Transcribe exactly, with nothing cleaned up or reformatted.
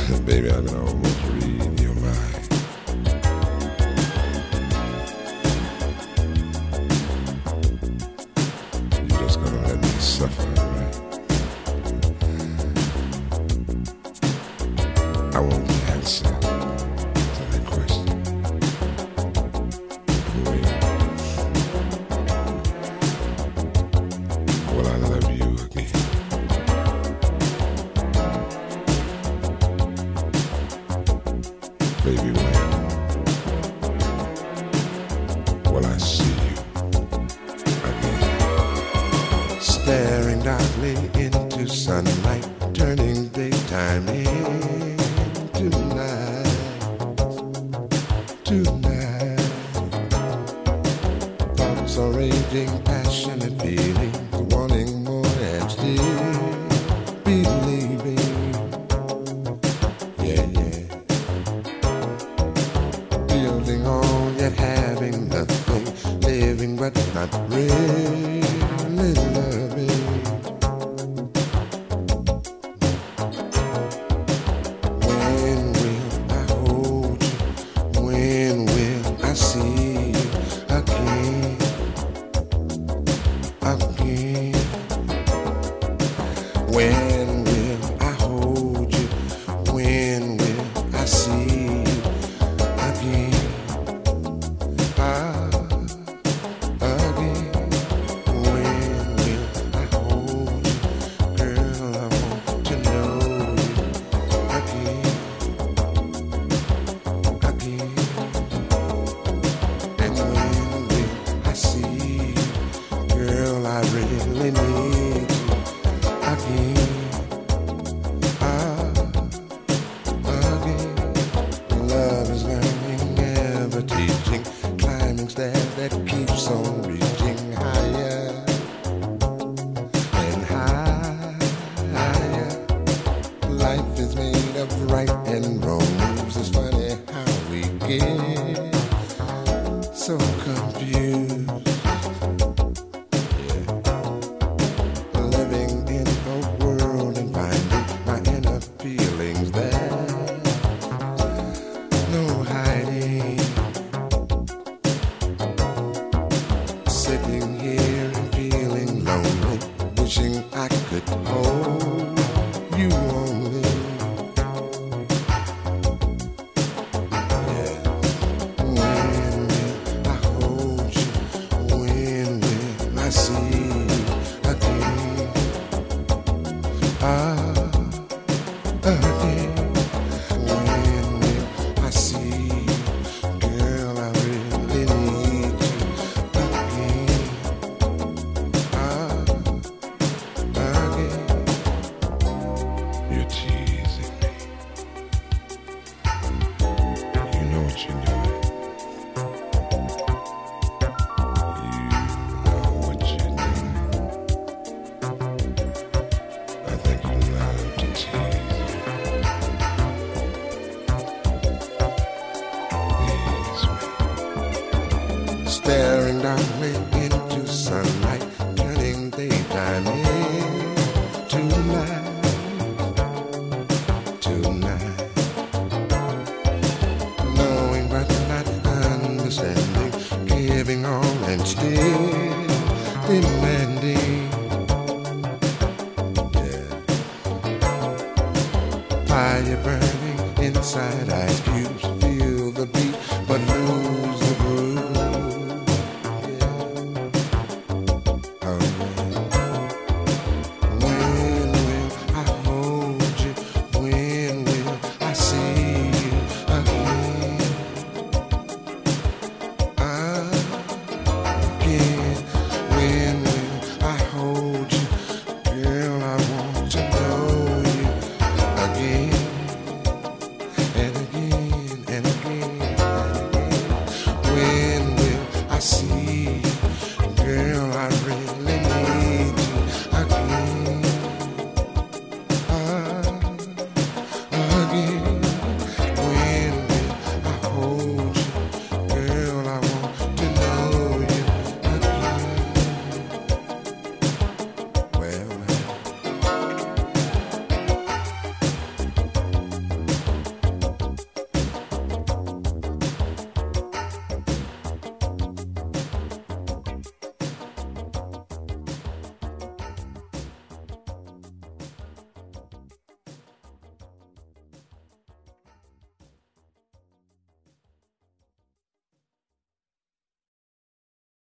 Baby, I can almost read your mind. You're just gonna let me suffer, right? I want the answer to that question. When will I love you again? Baby, when will I see you again? Staring darkly into sunlight, turning daytime into night, tonight. Thoughts are raging, passionate feelings, wanting more and still believing. Yeah, yeah. Building on yet having nothing, living but not really loving. When will I hold you? When will I see you again? Again. When will I hold you? When will I see you again? Ah, again. When will I hold you? Girl, I want to know you again, again. And when will I see you? Girl, I really need you again. Ah, again. Love is learning, ever teaching, climbing stairs that keeps on reaching higher and higher. Life is made of right and wrongs. It's funny how we get so confused. Yeah. Living in a world and finding my inner feelings there. No hiding. Sitting here and feeling lonely, wishing I could hold you only. Yeah. When will I hold you? When will I see you again? Ah, again. When will I see you? Girl, I really need you again. Ah, again. You're teasing me. You know what you're doing. You know what you're doing. I think you love to tease. Tease me. Staring darkly into sunlight, turning daytime into night, tonight. Knowing but not understanding, giving all and still demanding. Yeah. Fire burning inside ice cubes, feel the beat, but lose